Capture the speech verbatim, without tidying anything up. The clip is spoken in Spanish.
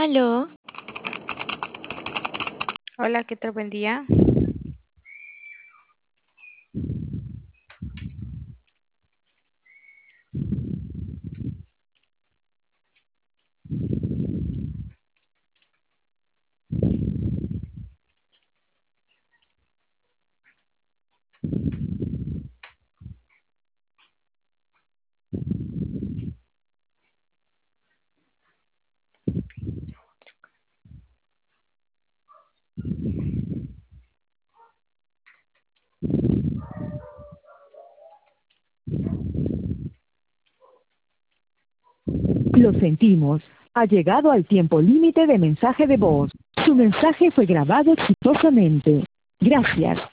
Aló, Hola, ¿qué tal? Buen día. Lo sentimos. Ha llegado al tiempo límite de mensaje de voz. Su mensaje fue grabado exitosamente. Gracias.